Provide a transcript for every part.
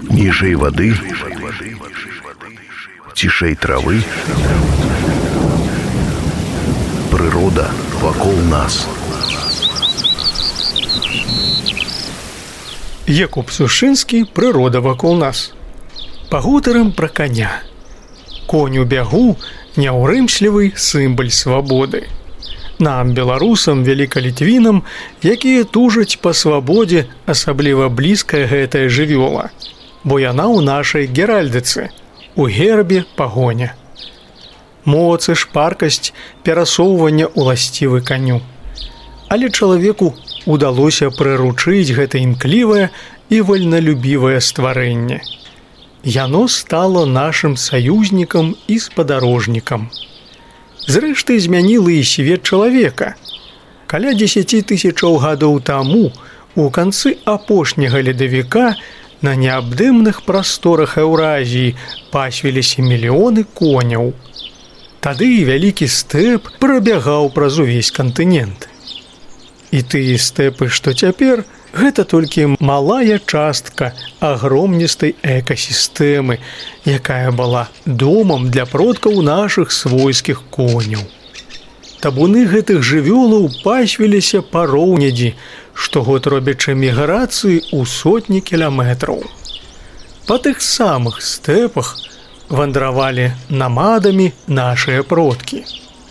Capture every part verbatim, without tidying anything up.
Ніжэй вады, цішэй травы, прырода вакол нас. Якуб Сушынскі «Прырода вакол нас». Пагутарым пра каня. Конь у бягу – няўрымслівы сімвал свабоды. Нам, беларусам, велікалітвінам, якія тужаць па свабодзе, асабліва блізкая гэтая жывёла, бо яна ў нашай геральдыцы, у гербе пагоня. Моц і шпаркасць перасоўвання ўласцівы каню. Але чалавеку удалося прыручыць гэта імклівае і вольналюбівае стварэнне. Яно стало нашым саюзнікам і спадарожнікам. Зрэшты, змяніла і свет чалавека. Каля дзесяці тысячаў гадоў таму, у канцы апошняга ледавіка, на неабдымных прасторах Еўразіі пасвіліся мільёны коняў. Тады вялікі стэп прабягаў праз увесь кантынент. І тыя стэпы, што цяпер, гэта толькі малая частка агромністай экасістэмы, якая была домам для продкаў нашых свойскіх коняў. Табуны гэтых жывёлаў пасвіліся па роўнядзі, штогод робячы міграцыі ў сотні кіламетраў. Па тых самых стэпах вандравалі намадамі нашыя продкі.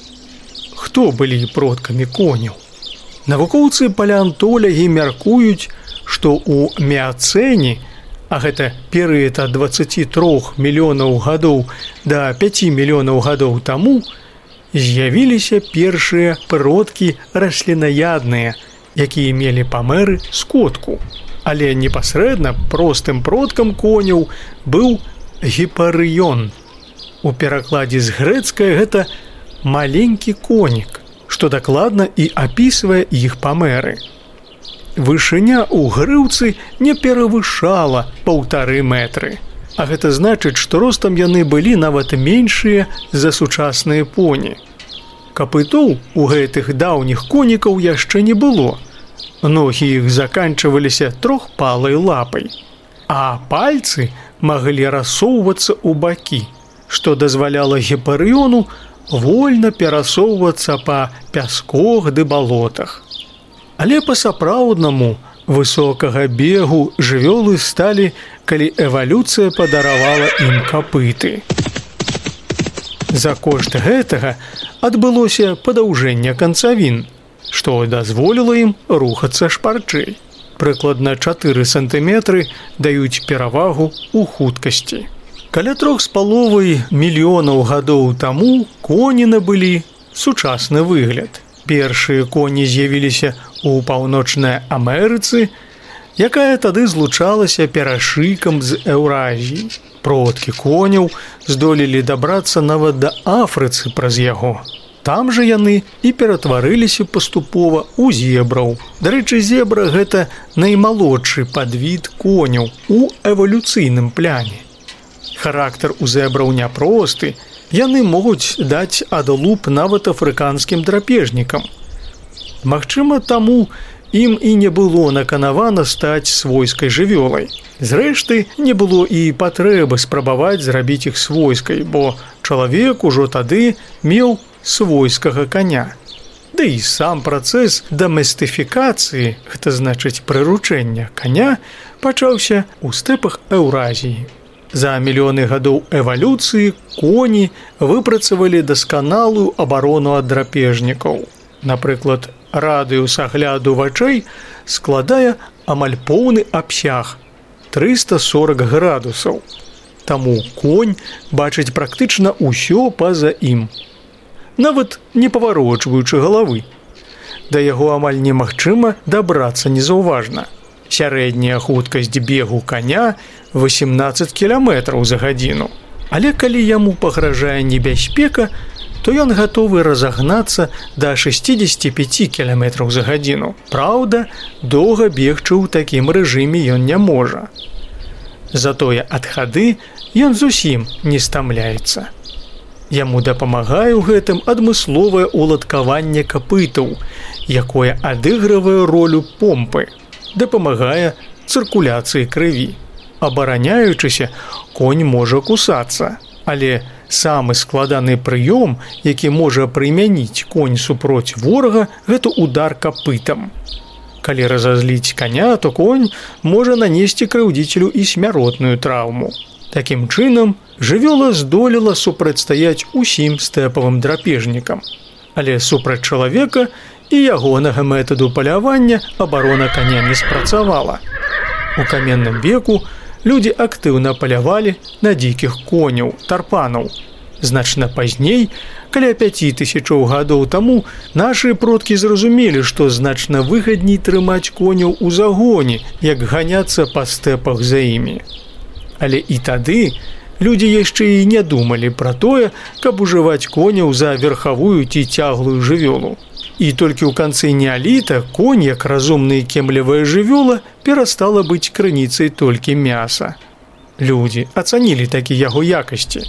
Хто былі продкамі коняў? Навукоўцы палеантолягі мяркуюць, што ў міацэне, а гэта перыяд ад дваццаці трох мільёнаў гадоў да пяці мільёнаў гадоў таму, з'явіліся першыя продкі раслінаядныя, якія мелі памеры скотку. Але непасрэдна простым продкам коняў быў гіпарыён. У перакладзе з грэцкае гэта маленькі конік, што дакладна і апісвае іх памеры. Вышыня ў грыўцы не перавышала паўтары метры, а гэта значыць, што ростам яны былі нават меншыя за сучасныя поні. Капытоў у гэтых даўніх конікаў яшчэ не было. Ногі іх заканчваліся трохпалай лапай, а пальцы маглі рассоўвацца ў бакі, што дазваляла гіпарыёну вольна перасоўвацца па пяскох ды балотах. Але па-сапраўднаму высокага бегу жывёлы сталі, калі эвалюцыя падаравала ім капыты. За кошт гэтага адбылося падаўжэнне канцавін, што дазволіла ім рухацца шпарчэй. Прыкладна чатыры сантыметры даюць перавагу ў хуткасці. Каля трох з паловай мільёнаў гадоў таму коні набылі сучасны выгляд. Першыя коні з'явіліся ў Паўночнай Амерыцы, якая тады злучалася перашыкам з Еўразіяй. Продкі коняў здолелі дабрацца нават да Афрыцы праз яго. Там жа яны і ператварыліся паступова ў зебраў. Дарэчы, зебра – гэта наймалодшы падвід коняў у эвалюцыйным пляне. Характар у зебраў няпросты, яны могуць даць адлуп нават афрыканскім драпежнікам. Магчыма, таму ім і не было наканавана стаць свойскай жывёлай. Зрэшты, не было і патрэбы спрабаваць зрабіць іх свойскай, бо чалавек ужо тады меў свойскага каня. Да і сам працэс даместыфікацыі, гэта значыць прыручэння каня, пачаўся ў стэпах Еўразіі. За мільёны гадоў эвалюцыі коні выпрацавалі дасканалую абарону ад драпежнікаў. Напрыклад, радыус агляду вачэй складае амаль поўны абсяг – трыста сорак градусаў. Таму конь бачыць практычна ўсё па-за ім, нават не паварочваючы галавы. Да яго амаль немагчыма дабрацца незаўважна. Сярэдняя хуткасць бегу каня – васемнаццаць кіламетраў за гадзіну. Але калі яму пагражае небяспека, то ён гатовы разагнацца да шэсцідзесяці пяці кіламетраў за гадзіну. Праўда, доўга бегчы ў такім рэжыме ён не можа. Затое ад хады ён зусім не стамляецца. Яму дапамагае ў гэтым адмысловае уладкаванне капытаў, якое адыгрывае ролю помпы, дапамагае цыркуляцыі крыві. Абараняючыся, конь можа кусацца. Але самы складаны прыём, які можа прымяніць конь супроць ворага, гэта удар капытам. Калі разазліць коня, то конь можа нанесці крыўдзіцелю і смяротную траўму. Такім чынам, жывёла здолела супрацьстаяць усім стэпавым драпежнікам. Але супраць чалавека і ягонага метаду палявання абарона коня не спрацавала. У каменным веку людзі актыўна палявалі на дзікіх коняў, тарпанаў. Значна пазней, каля пяці тысячаў гадоў таму, нашы продкі зразумелі, што значна выгадней трымаць коняў у загоне, як ганяцца па стэпах за імі. Але і тады людзі яшчэ і не думалі пра тое, каб ужываць коняў за верхавую ці цяглую жывёлу. І толькі ў канцы неаліта конь, як разумная кемлівая жывёла, перастала быць крыніцай толькі мяса. Людзі ацанілі такі яго якасці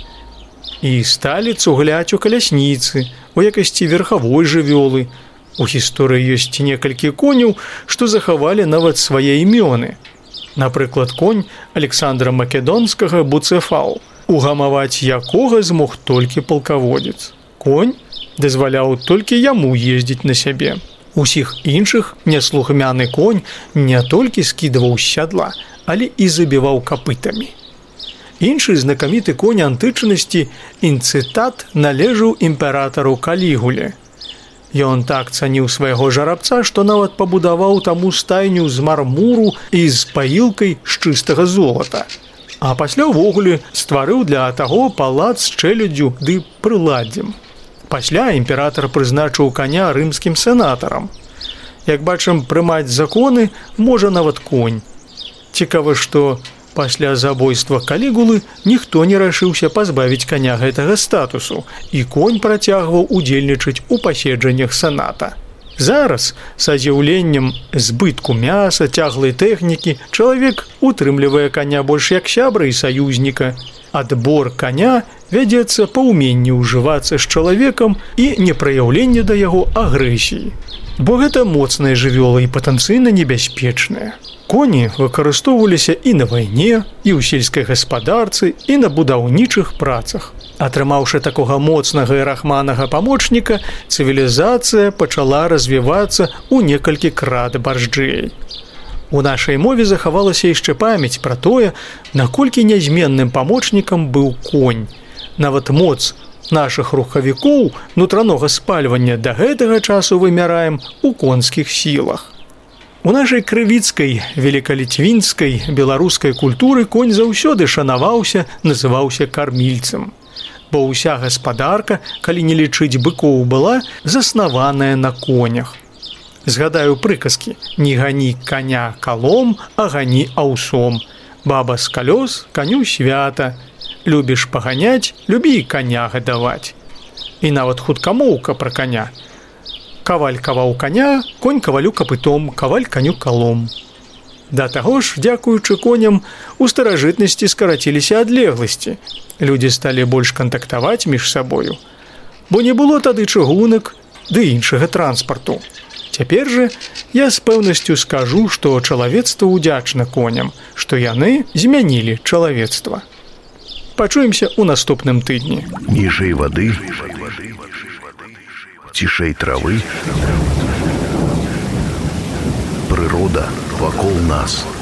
і сталі цугляць у калясніцы, у якасці верхавой жывёлы. У гісторыі ёсць некалькі коняў, што захавалі нават свае імёны. Напрыклад, конь Александра Македонскага Буцефал, угамаваць якога змог толькі палкаводзец. Конь дазваляў толькі яму ездзіць на сябе. Усіх іншых няслухмяны конь не толькі скідаваў з сядла, але і забіваў капытамі. Іншы знакаміты конь антычнасці Інцытат належаў імператару Калігуле. Ён так цаніў свайго жарабца, што нават пабудаваў таму стайню з мармуру і з паілкай з чыстага золата. А пасля ўвогуле стварыў для таго палац з чэляддзю ды прыладдзем. Пасля імператар прызначыў коня рымскім сенатарам. Як бачым, прымаць законы можа нават конь. Цікава, што пасля забойства Калігулы ніхто не рашыўся пазбавіць коня гэтага статусу, і конь працягваў удзельнічаць у паседжаннях сената. Зараз, са з'яўленнем збытку мяса, цяглай тэхнікі, чалавек утрымлівае коня больш як сябра і саюзніка. Адбор коня вядзецца па ўменні ўжывацца з чалавекам і непраяўленне да яго агрэсіі. Бо гэта моцная жывёла і патэнцыйна небяспечная. Коні выкарыстоўваліся і на вайне, і ў сельскай гаспадарцы, і на будаўнічых працах. Атрымаўшы такога моцнага і рахманага памочніка, цывілізацыя пачала развівацца ў некалькі крат барзджэй. У нашай мове захавалася яшчэ памяць пра тое, наколькі нязменным памочнікам быў конь. Нават моц нашых рухавікоў нутранога спальвання да гэтага часу вымяраем у конскіх сілах. У нашай крывіцкай, велікалітвінскай, беларускай культуры конь заўсёды шанаваўся, называўся кармільцам. Бо ўся гаспадарка, калі не лічыць быкоў, была заснаваная на конях. Згадаю прыказкі: не гані коня калом, а гані аўсом. Баба з калёс, каню свята. Любіш паганяць, любі і коня гадаваць. І нават хуткамоўка пра коня. Каваль каваў коня, конь кавалю капытом, каваль каню калом. Да таго ж, дзякуючы коням, у старажытнасці скараціліся адлегласці. Людзі сталі больш кантактаваць між сабою. Бо не было тады чыгунак ды іншага транспарту. Цяпер жа я з пэўнасцю скажу, што чалавецтва ўдзячна коням, што яны змянілі чалавецтва. Пачуемся ў наступным тыдні. Ніжэй вады, цішэй травы, прырода вакол нас.